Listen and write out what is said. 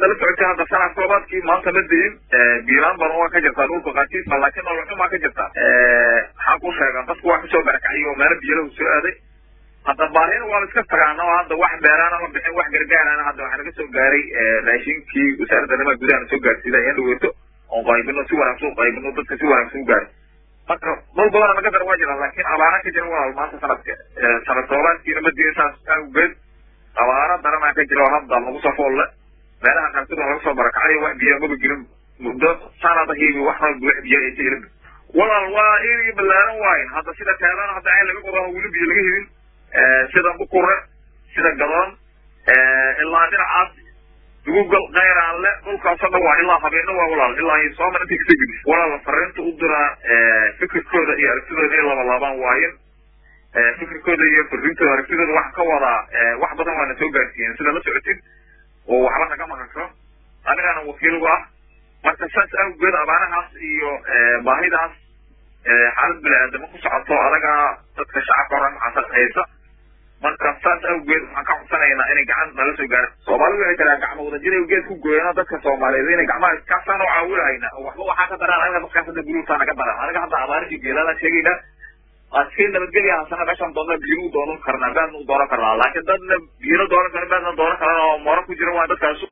هذا اللي تعطي هذا سنة صوبات كي ما تبدين بيران بنوا كجرتا نور بقاتي لكن الله ما كجرتا حقو شيء بس واحد سو برك أيوة ما ربي له سؤالي هذا باهين ولا سكت عنا هذا واحد بيرانا ما بحين واحد رجعنا أنا هذا واحد كسو جاري لاشين كي وسألت أنا ما جودي أنا سو جاري سيدا يندويتو أو غايبنا سو ولا سو غايبنا ضد سو ولا سو جاري ما بقول أنا قدر واجد لكن أبانا كجروا ما سنة صوبات كي نبدي إنسان وجد أبانا ترى ما كجروا هذا ما بصفول لا meelaha qaarkood laga soo barakacay wax biyo ma jirin muddo sanadihii waxa biyo ay jirin walaal waa inay balaaran waay hadda sida kaalan hadda ay laga qoran wali biyo laga helin sida buqure sida gadan ilaa dhinacaas Google غير على dhulkaas oo waa ilaa habeena waa walaal ilaa ay soo marin tigtig walaal fariinta u dira fikirkooda iyo aragtidooda laba laabaan waayeen fikirkooda iyo fariintooda aragtidooda wax ka wada wax badan waa soo gaarsiin sida la socotid وحنا كمان نكره أنا وكيل واحد مركز أو جد أبانها iyo baahidaas xaalad balaad ma ku socoto adaga dadka shacabka oran xasal haysa marka saas aw geed waxa ka codsanayna inay gacan nala soo gaarto Soomaalidu ay kala gacmo wada jiray geed ku gooyana dadka Soomaaliyeed inay gacmaha ka soo caawinayna waxa ka daran anaga dadka hadda guruuta naga daran anaga hadda abaartii geelada sheegayna أكيد نبتدي على سنة باش نضرب بيرو دولار كرنا بعد نضرب كرنا لكن ده بيرو دولار كرنا بعد نضرب كرنا مرة كجرا واحد كاسو